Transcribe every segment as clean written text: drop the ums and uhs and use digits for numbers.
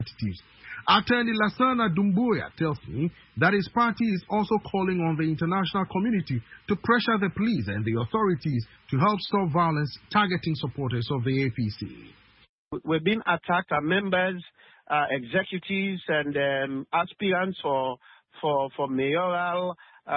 Attorney Lasana Dumbuya tells me that his party is also calling on the international community to pressure the police and the authorities to help stop violence targeting supporters of the APC. We've been attacked, our members, executives, and aspirants for mayoral,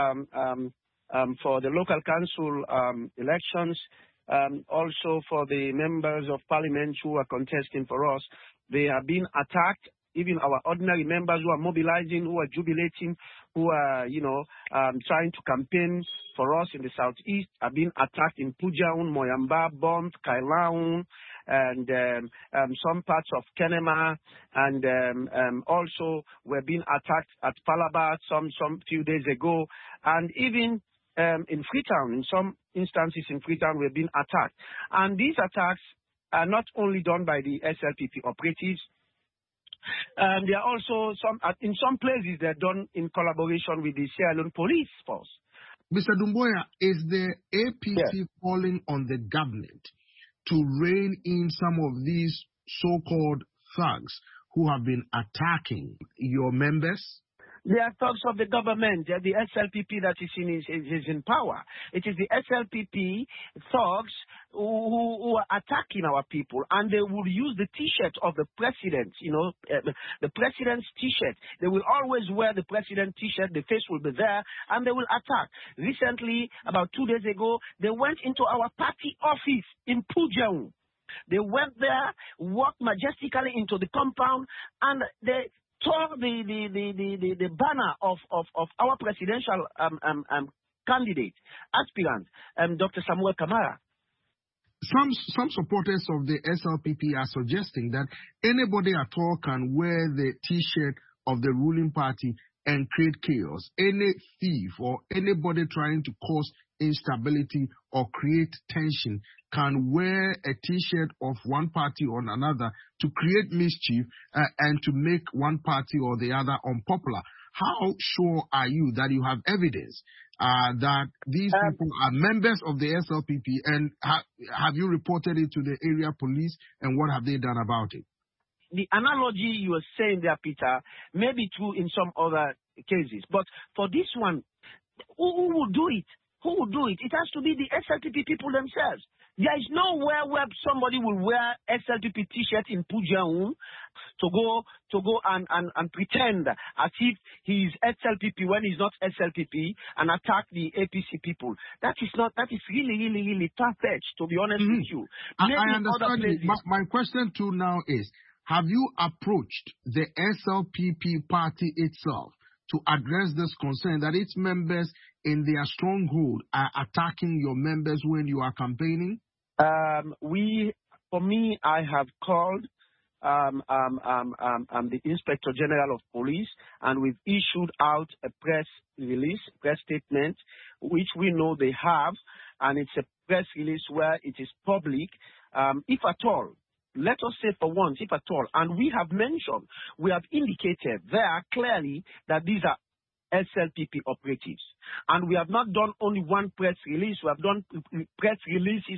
for the local council elections, also for the members of parliament who are contesting for us. They have been attacked. Even our ordinary members who are mobilizing, who are jubilating, who are, trying to campaign for us in the southeast are being attacked in Pujaun, Moyamba, Bond, Kailaun, and some parts of Kenema, and also we're being attacked at Palabat some few days ago, and even in Freetown, in some instances in Freetown, we're being attacked. And these attacks are not only done by the SLPP operatives. They are also in some places they're done in collaboration with the Sierra Leone police force. Mr. Dumbuya, is the APC calling on the government to rein in some of these so-called thugs who have been attacking your members? They are thugs of the government. They're the SLPP that is in power. It is the SLPP thugs who are attacking our people, and they will use the T-shirt of the president, the president's T-shirt. They will always wear the president T-shirt. The face will be there, and they will attack. Recently, about 2 days ago, they went into our party office in Pujaun. They went there, walked majestically into the compound, and they tore the banner of our presidential candidate, aspirant, Dr. Samuel Kamara. Some supporters of the SLPP are suggesting that anybody at all can wear the T-shirt of the ruling party and create chaos. Any thief or anybody trying to cause instability or create tension can wear a T-shirt of one party or another to create mischief and to make one party or the other unpopular. How sure are you that you have evidence that these people are members of the SLPP, and have you reported it to the area police, and what have they done about it? The analogy you are saying there, Peter, may be true in some other cases, but for this one, who will do it? Who will do it? It has to be the SLPP people themselves. There is nowhere where somebody will wear SLPP T-shirt in Pujaun to go and pretend as if he is SLPP when he's not SLPP and attack the APC people. That is really far-fetched, to be honest with you. I understand you. My question too now is, have you approached the SLPP party itself to address this concern that its members in their stronghold are attacking your members when you are campaigning? For me, I have called the Inspector General of Police, and we've issued out a press statement, which we know they have, and it's a press release where it is public, if at all. Let us say for once, if at all, and we have indicated there clearly that these are SLPP operatives. And we have not done only one press release, we have done press releases,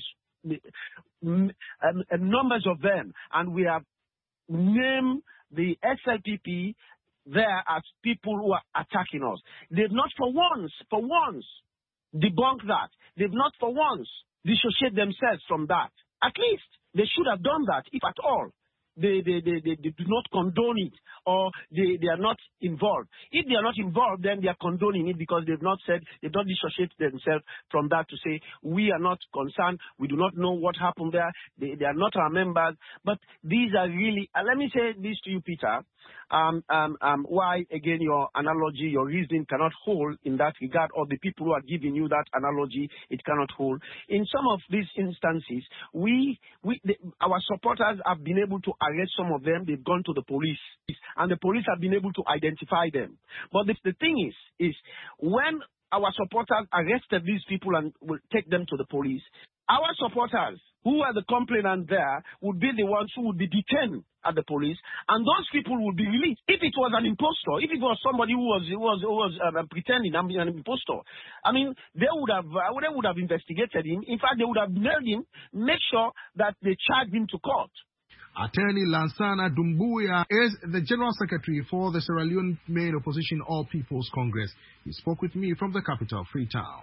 numbers of them, and we have named the SLPP there as people who are attacking us. They've not for once debunked that. They've not for once dissociate themselves from that. At least they should have done that, if at all. They do not condone it, or they are not involved. If they are not involved, then they are condoning it because they've not dissociated themselves from that to say, we are not concerned, we do not know what happened there, they are not our members. But these are really, let me say this to you, Peter, why, again, your analogy, your reasoning cannot hold in that regard, or the people who are giving you that analogy, it cannot hold. In some of these instances, our supporters have been able to arrest some of them. They've gone to the police, and the police have been able to identify them. But the thing is when our supporters arrested these people and will take them to the police, our supporters, who are the complainants there, would be the ones who would be detained at the police, and those people would be released. If it was an impostor, if it was somebody who was pretending to be an impostor, I mean, they would have investigated him. In fact, they would have nailed him, make sure that they charged him to court. Attorney Lansana Doumbouya is the General Secretary for the Sierra Leone main opposition All People's Congress. He spoke with me from the capital, Freetown.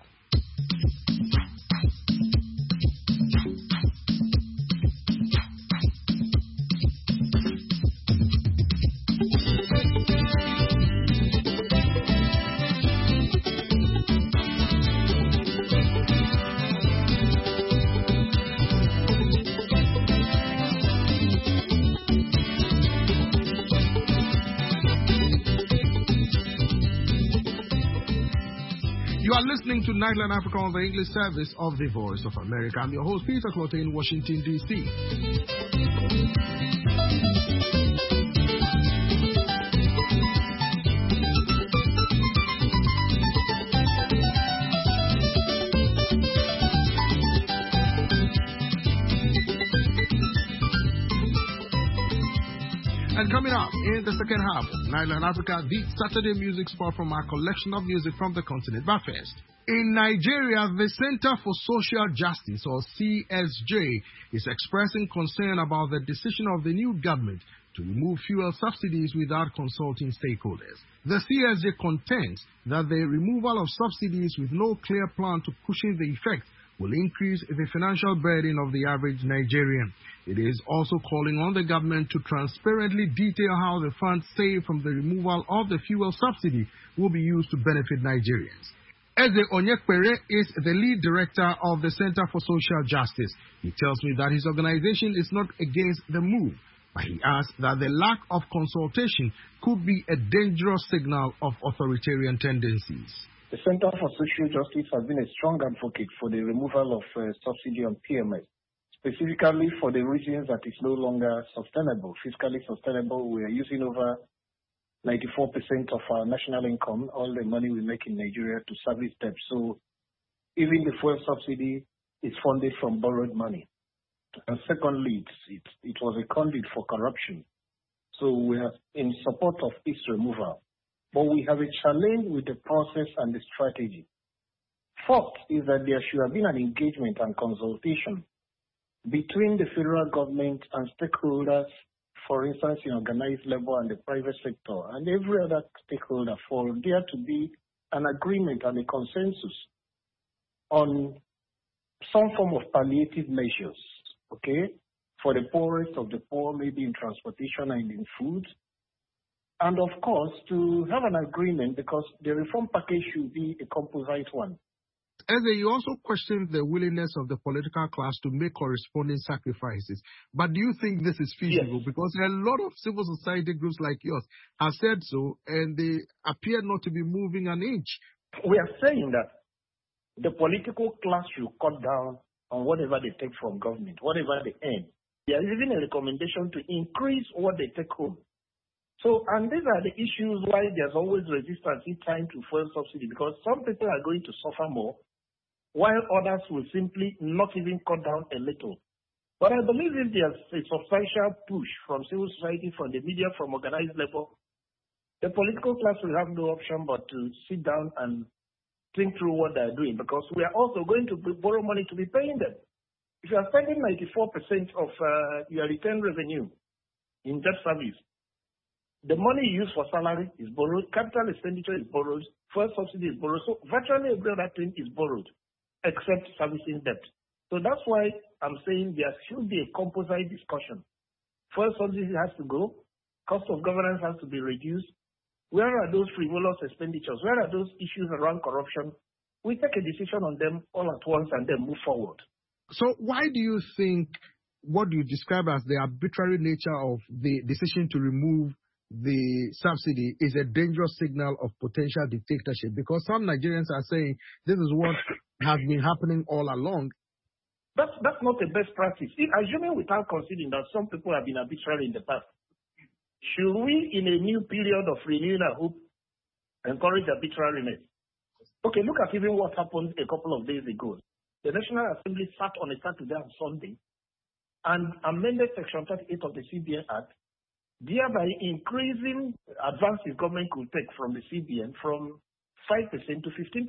You are listening to Nightline Africa on the English service of the Voice of America. I'm your host, Peter Clotte in Washington, D.C. And coming up in the second half of Nightline Africa, the Saturday music spot from our collection of music from the continent. But first, in Nigeria, the Center for Social Justice, or CSJ, is expressing concern about the decision of the new government to remove fuel subsidies without consulting stakeholders. The CSJ contends that the removal of subsidies with no clear plan to cushion the effect will increase the financial burden of the average Nigerian. It is also calling on the government to transparently detail how the funds saved from the removal of the fuel subsidy will be used to benefit Nigerians. Eze Onyekpere is the lead director of the Center for Social Justice. He tells me that his organization is not against the move, but he asks that the lack of consultation could be a dangerous signal of authoritarian tendencies. The Center for Social Justice has been a strong advocate for the removal of subsidy on PMS, specifically for the reasons that it's no longer sustainable, fiscally sustainable. We are using over 94% of our national income, all the money we make in Nigeria, to service debt. So even the fuel subsidy is funded from borrowed money. And secondly, it was a conduit for corruption. So we are in support of its removal. But we have a challenge with the process and the strategy. First is that there should have been an engagement and consultation between the federal government and stakeholders, for instance, in organized level and the private sector, and every other stakeholder, for there to be an agreement and a consensus on some form of palliative measures, okay, for the poorest of the poor, maybe in transportation and in food. And of course, to have an agreement, because the reform package should be a composite one. Eze, you also questioned the willingness of the political class to make corresponding sacrifices. But do you think this is feasible? Yes. Because a lot of civil society groups like yours have said so, and they appear not to be moving an inch. We are saying that the political class should cut down on whatever they take from government, whatever they earn. There is even a recommendation to increase what they take home. So, and these are the issues why there's always resistance in time to fuel subsidy, because some people are going to suffer more, while others will simply not even cut down a little. But I believe if there's a substantial push from civil society, from the media, from organized level, the political class will have no option but to sit down and think through what they're doing, because we are also going to borrow money to be paying them. If you are spending 94% of your return revenue in debt service, the money you use for salary is borrowed, capital expenditure is borrowed, fuel subsidy is borrowed. So virtually every other thing is borrowed, except servicing debt. So that's why I'm saying there should be a composite discussion. Fuel subsidy has to go, cost of governance has to be reduced. Where are those frivolous expenditures? Where are those issues around corruption? We take a decision on them all at once and then move forward. So why do you think what you describe as the arbitrary nature of the decision to remove the subsidy is a dangerous signal of potential dictatorship? Because some Nigerians are saying this is what has been happening all along. That's not the best practice. Assuming without considering that some people have been arbitrary in the past, should we, in a new period of renewing our hope, encourage arbitrariness? Okay, look at even what happened a couple of days ago. The National Assembly sat on a Saturday and Sunday and amended Section 38 of the CBN Act, thereby increasing advances government could take from the CBN from 5% to 15%.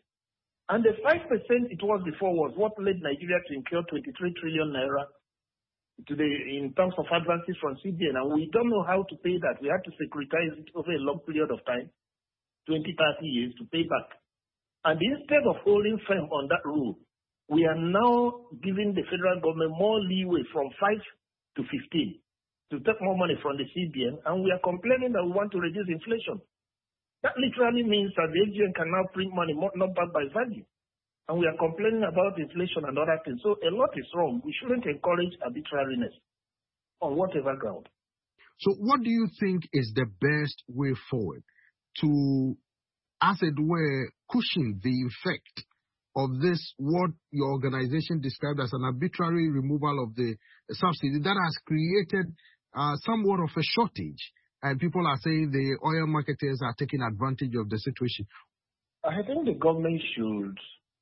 And the 5% it was before was what led Nigeria to incur 23 trillion naira in terms of advances from CBN, and we don't know how to pay that. We have to securitize it over a long period of time, 20, 30 years to pay back. And instead of holding firm on that rule, we are now giving the federal government more leeway from 5 to 15 to take more money from the CBN, and we are complaining that we want to reduce inflation. That literally means that the AGN can now print money not backed by value. And we are complaining about inflation and other things. So a lot is wrong. We shouldn't encourage arbitrariness on whatever ground. So what do you think is the best way forward to, as it were, cushion the effect of this, what your organization described as an arbitrary removal of the subsidy that has created somewhat of a shortage? And people are saying the oil marketers are taking advantage of the situation. I think the government should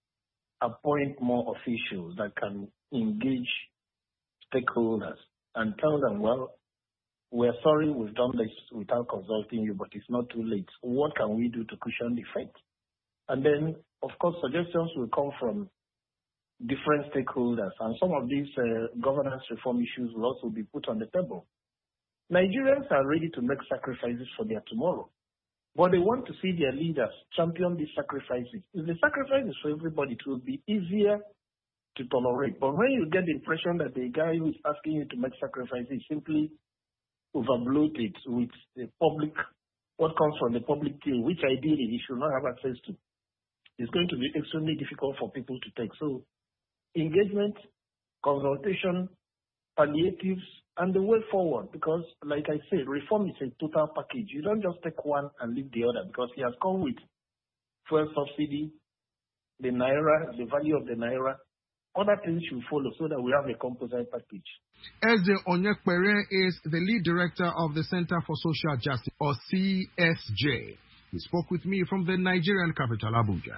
appoint more officials that can engage stakeholders and tell them, well, we're sorry we've done this without consulting you, but it's not too late. What can we do to cushion the effect? And then, of course, suggestions will come from different stakeholders, and some of these governance reform issues will also be put on the table. Nigerians are ready to make sacrifices for their tomorrow, but they want to see their leaders champion these sacrifices. If the sacrifice is for everybody, it will be easier to tolerate. But when you get the impression that the guy who is asking you to make sacrifices simply overbloated with the public, what comes from the public till, which ideally he should not have access to, it's going to be extremely difficult for people to take. So engagement, consultation, palliatives, and the way forward, because like I said, reform is a total package. You don't just take one and leave the other, because he has come with fuel subsidy, the naira, the value of the naira. Other things should follow so that we have a composite package. Eze Onyekpere is the lead director of the Center for Social Justice, or CSJ. He spoke with me from the Nigerian capital, Abuja.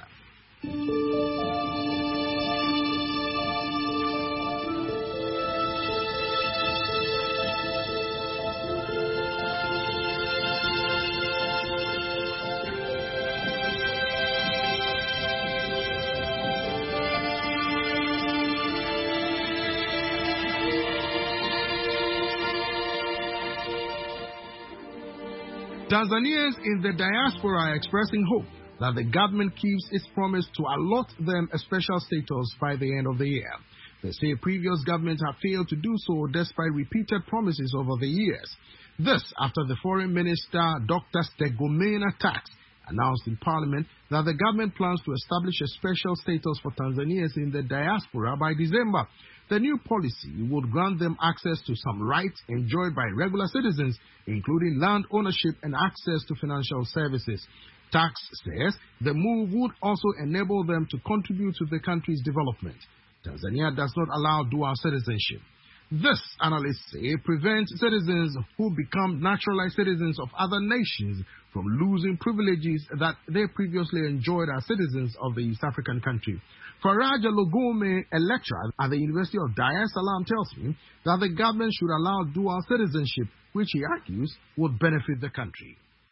Tanzanians in the diaspora are expressing hope that the government keeps its promise to allot them a special status by the end of the year. They say previous governments have failed to do so despite repeated promises over the years. This after the Foreign Minister Dr. Stegomena Tax announced in Parliament that the government plans to establish a special status for Tanzanians in the diaspora by December. The new policy would grant them access to some rights enjoyed by regular citizens, including land ownership and access to financial services. Tax says the move would also enable them to contribute to the country's development. Tanzania does not allow dual citizenship. This, analysts say, prevents citizens who become naturalized citizens of other nations from losing privileges that they previously enjoyed as citizens of the East African country. Faraja Logome, a lecturer at the University of Dar es Salaam, tells me that the government should allow dual citizenship, which he argues would benefit the country.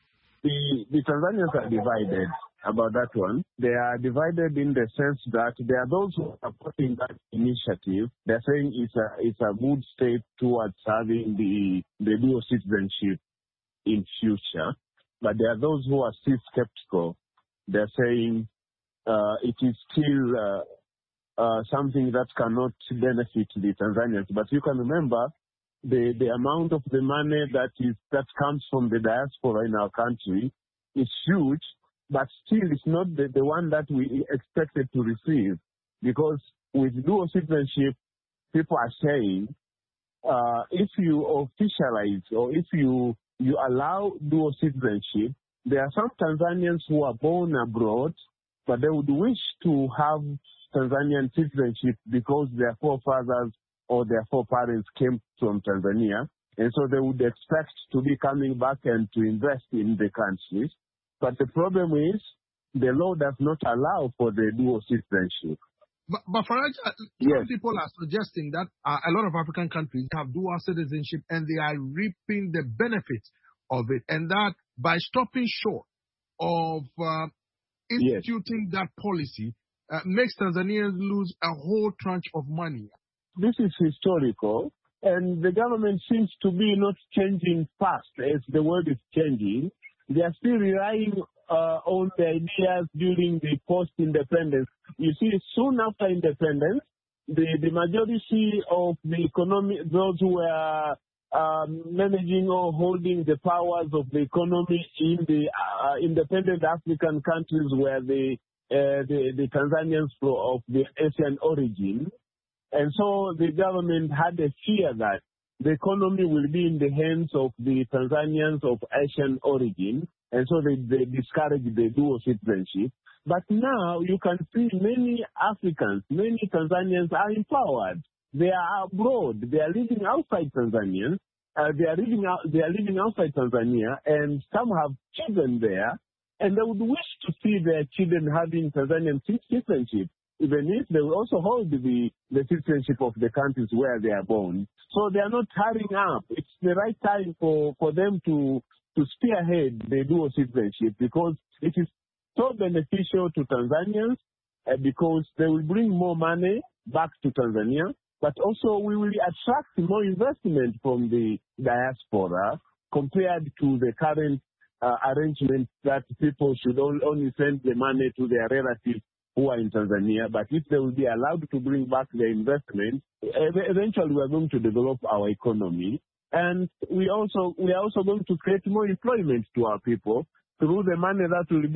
The Tanzanians are divided about that one. They are divided in the sense that there are those who are supporting that initiative. They're saying it's a good step towards having the dual citizenship in future. But there are those who are still skeptical. They're saying it is still something that cannot benefit the Tanzanians. But you can remember the amount of the money that comes from the diaspora in our country is huge, but still it's not the one that we expected to receive. Because with dual citizenship, people are saying if you officialize or if you allow dual citizenship, there are some Tanzanians who are born abroad, but they would wish to have Tanzanian citizenship because their forefathers or their foreparents came from Tanzania. And so they would expect to be coming back and to invest in the country. But the problem is the law does not allow for the dual citizenship. But Faraj, yes. People are suggesting that a lot of African countries have dual citizenship and they are reaping the benefits of it. And that by stopping short of instituting that policy makes Tanzanians lose a whole tranche of money. This is historical, and the government seems to be not changing fast as the world is changing. They are still relying on the ideas during the post-independence. You see, soon after independence, the majority of the economy, those who were managing or holding the powers of the economy in the independent African countries were the Tanzanians of the Asian origin. And so the government had a fear that the economy will be in the hands of the Tanzanians of Asian origin, and so they discouraged the dual citizenship. But now you can see many Africans, many Tanzanians are empowered. They are abroad. They are living outside Tanzania. They are living outside Tanzania, and some have children there, and they would wish to see their children having Tanzanian citizenship, even if they will also hold the citizenship of the countries where they are born. So they are not hurrying up. It's the right time for them to spearhead the dual citizenship, because it is so beneficial to Tanzanians, because they will bring more money back to Tanzania, but also we will attract more investment from the diaspora compared to the current arrangement that people should only send the money to their relatives who are in Tanzania. But if they will be allowed to bring back their investment, eventually we are going to develop our economy. And we are also going to create more employment to our people through the money that will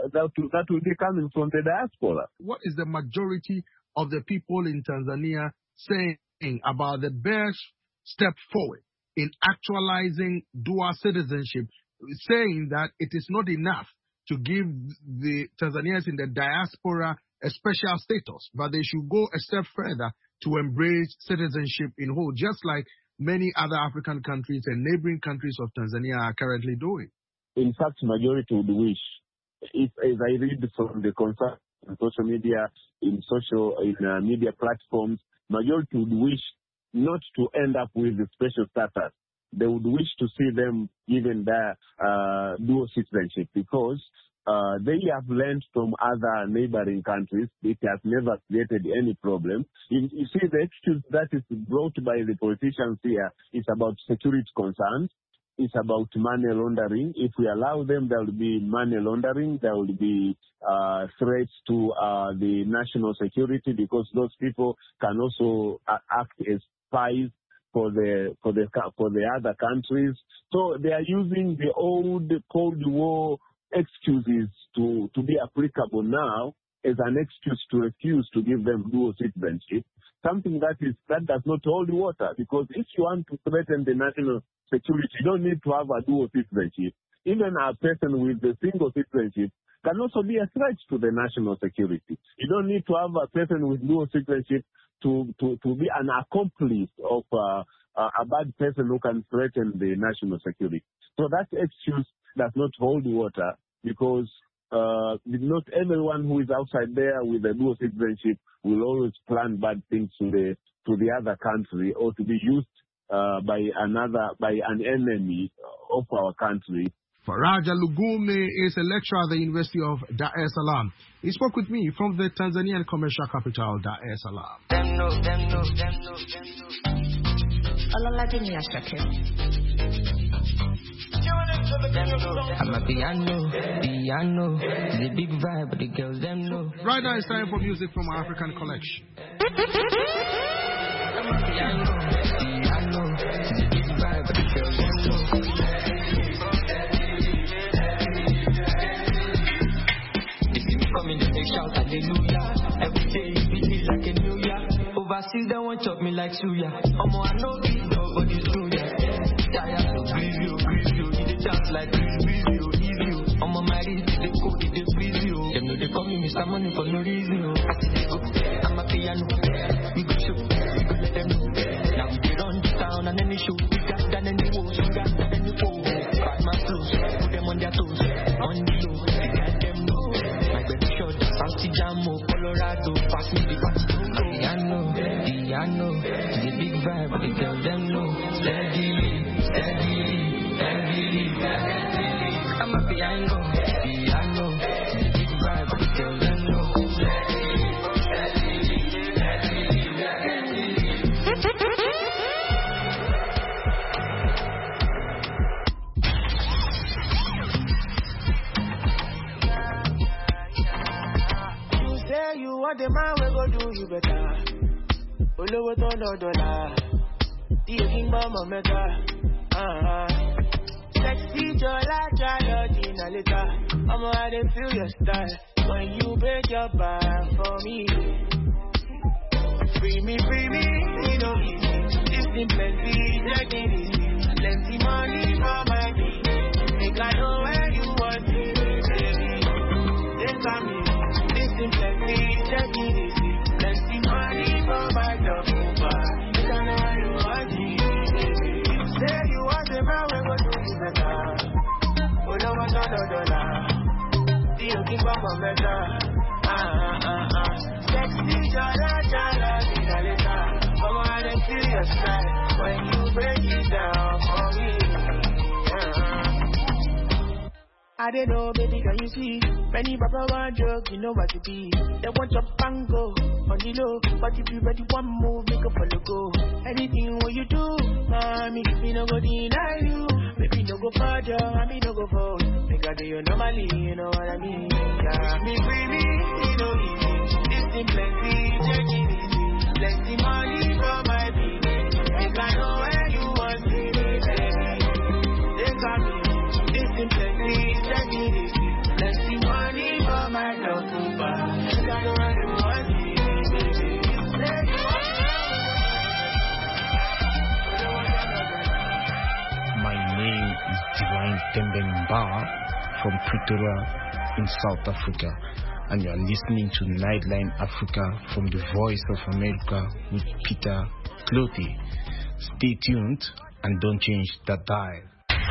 be coming from the diaspora. What is the majority of the people in Tanzania saying about the best step forward in actualizing dual citizenship, saying that it is not enough to give the Tanzanians in the diaspora a special status, but they should go a step further to embrace citizenship in whole, just like many other African countries and neighboring countries of Tanzania are currently doing? In fact, majority would wish, if as I read from the concern on social media, in media platforms, majority would wish not to end up with the special status. They would wish to see them given their dual citizenship, because they have learned from other neighboring countries. It has never created any problem. You see, the excuse that is brought by the politicians here is about security concerns. It's about money laundering. If we allow them, there will be money laundering. There will be threats to the national security, because those people can also act as spies for the other countries. So they are using the old Cold War excuses to be applicable now as an excuse to refuse to give them dual citizenship. Something that does not hold water, because if you want to threaten the national security, you don't need to have a dual citizenship. Even a person with a single citizenship can also be a threat to the national security. You don't need to have a person with dual citizenship to be an accomplice of a bad person who can threaten the national security. So that excuse does not hold water, because not everyone who is outside there with a dual citizenship will always plan bad things to the other country, or to be used by an enemy of our country. Faraja Lugume is a lecturer at the University of Dar es Salaam. He spoke with me from the Tanzanian commercial capital, Dar es Salaam. I'm a piano, the big vibe, but the girls them know. Right now it's time for music from our African collection. I'm a piano, the big vibe, but the girls them know. They see me coming, they shout hallelujah. Every day it feels like a new year. Overseas they won't chop me like suya. I know it, nobody's doing ya. Tired of grease you, need a chance like grease you, easy you. I'm on my wrist, they code it, they freeze you. Them know they call me Mr. Money for no reason. I see they go, I'm a piano. We go show, we go let them know. Now we get on the town and any show. We got than any woes, we got than any foe. Got my flows, put them on their toes. On the low, they got them know. My baby short, Santi Jamo, Colorado, pass me the pass. Piano, the big vibe, the girls them know. Steadily. I'm a piano, the big vibe, the girls them know. want the man we go do you better. Olowo to no dollar. The king mama mega. Sexy jola jalo dinalita. I'ma I dey feel your style when you break your back for me. Free me, you know easy. Listen plenty, check it easy. Plenty money for my feet. Think I know where you want me, baby. Think I'm me. Listen plenty, check it easy. Plenty money for my double bar. Think I know where you want me, baby. Say you want the man, we go do you better. Oh no, $1. See you keep up on better. Sexy, jala, dinalita. Come on and feel your style when you break it down for me. I don't know, baby, can you see? Many papa want joke, you know what to be. They want your bango on the low, but if you ready one move, make a follow go. Anything what you do, mommy, me no go deny you. Baby, no go further, I me no go forward. Make I do you normally, you know what I mean? Yeah, me free, you know easy. Listen plenty, check it easy. Plenty money for my baby. Make I know where you want me, baby. They got me. Listen plenty, check it easy. Plenty money for my love to buy. Make I know where you want me, baby. My name is Divine Tembemba from Pretoria in South Africa, and you are listening to Nightline Africa from the Voice of America with Peter Clothy. Stay tuned and don't change that dial.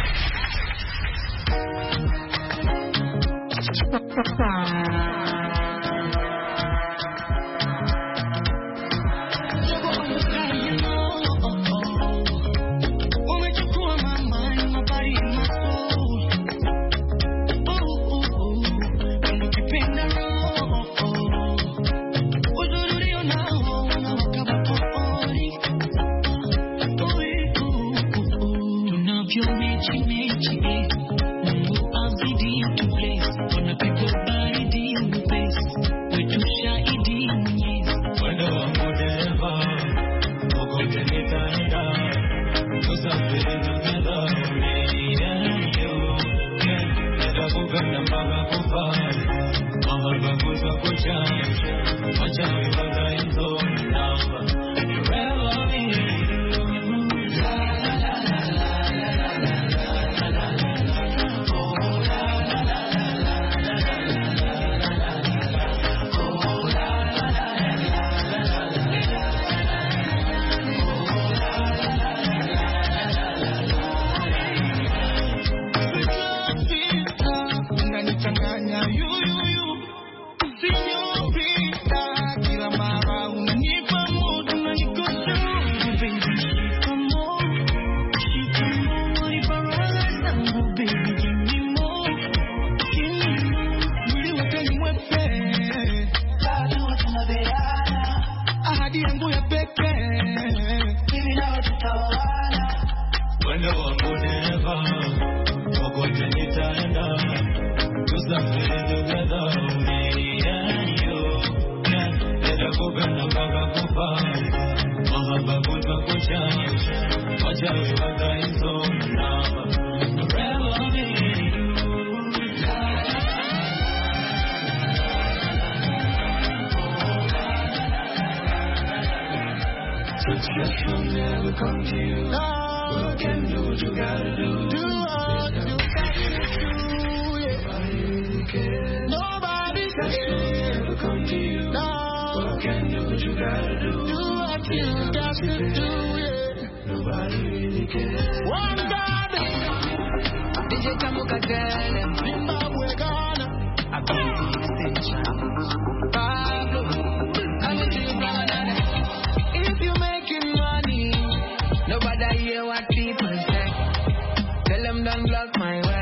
If you're making money, nobody hear what people say. Tell them don't block my way.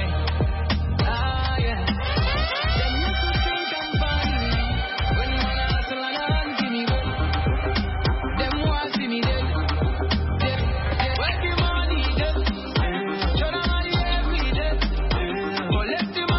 Yeah. Them used to think I'm funny when you wanna hustle and run to me, but them want to see me dead. Where's the money, dead? Show them money every day. Collect the money.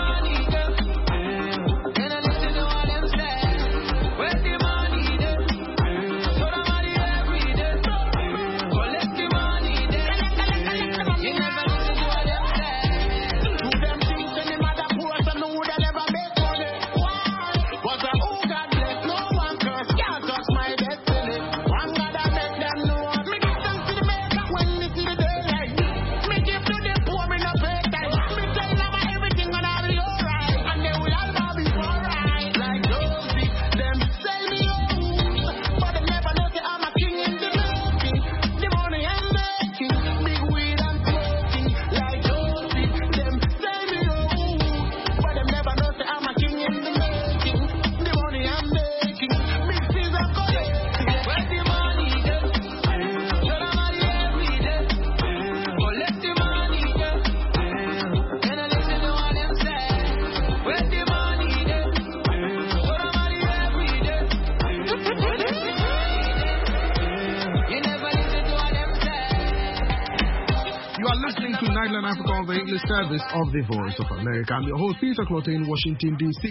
the English service of the Voice of America. I'm your host, Peter Clotte in Washington, D.C.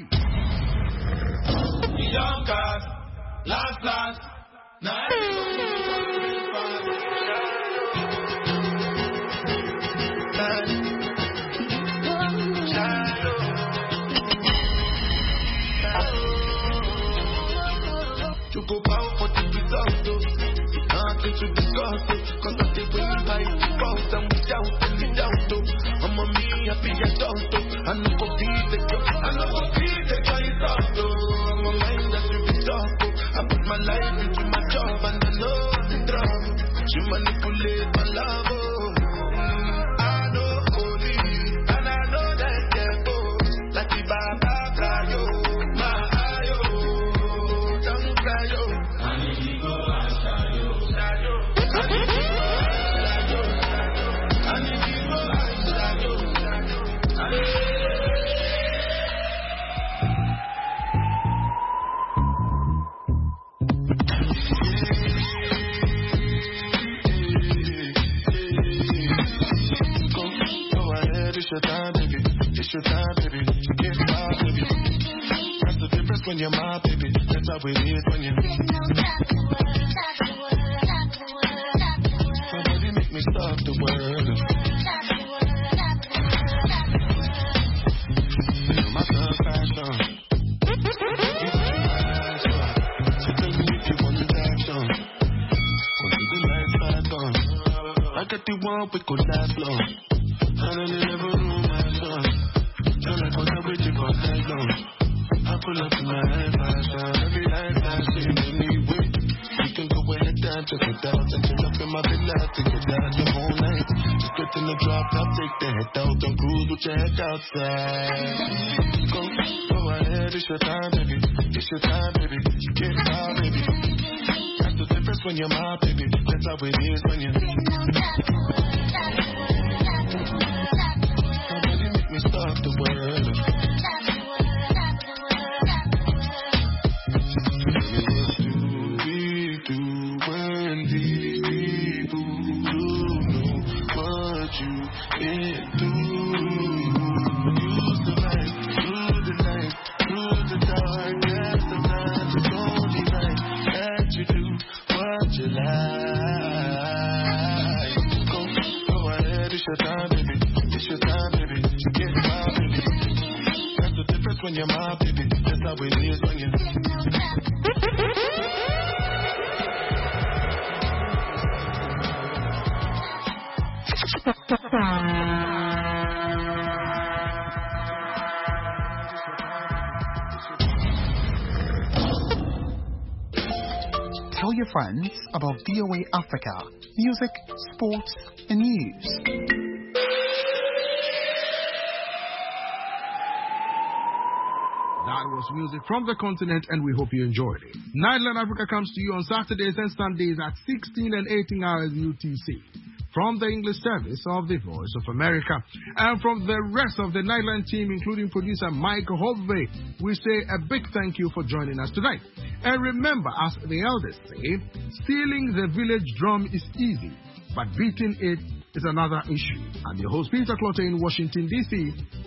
To go power for the result, nothing to discuss, cause I think when you buy the boss and without any doubt, I'm a me happy adult, I know go be the girl, I know go be the guy it's out, I'm a mind that will be tough, I put my life into my job and I know the drum, she manipulate my love, I know holy, and I know that they're both, like the Baba Crayo, my ayo, don't cry yo. It's your time, baby. It's your time, baby. Get my baby. That's the difference when you're my baby. That's how it is when you're. Somebody make me stop the world. You know my thug fashion. So tell me if you want action. Cause the lights back on. I got the one we could last long. I don't never know my son. Don't like what I wait to go that long. I pull up in my head fashion. Every night I see anyway. You can go ahead and check it out. And chill up in my villa, take it down the whole night. Just get in the drop top, take the head out. Don't cruise with your head outside. Go ahead, it's your time, baby. It's your time, baby. Get out, baby. That's the difference when you're my baby. That's how it is when you're. Stop the world. What do we do when these people don't know what you can do? You survive through the night, through the dark. Yes, sometimes it's only right that you do what you like. Go ahead, it's your time, baby. It's your time, baby. Get my baby. That's the difference when you're my baby. That's how it is when you're. Tell your friends about VOA Africa, music, sports, and news. That was music from the continent, and we hope you enjoyed it. Nightline Africa comes to you on Saturdays and Sundays at 16 and 18 hours UTC. From the English service of the Voice of America. And from the rest of the Nightline team, including producer Mike Hovey, we say a big thank you for joining us tonight. And remember, as the elders say, stealing the village drum is easy, but beating it is another issue. I'm your host, Peter Clotte in Washington, D.C.